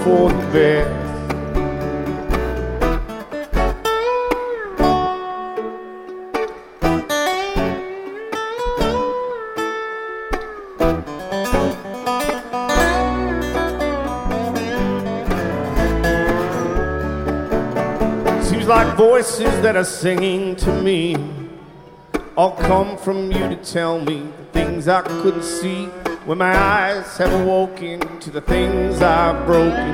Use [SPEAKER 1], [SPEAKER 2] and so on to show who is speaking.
[SPEAKER 1] for the best. Seems like voices that are singing to me all come from you to tell me the things I couldn't see when my eyes have awoken to the things I've broken.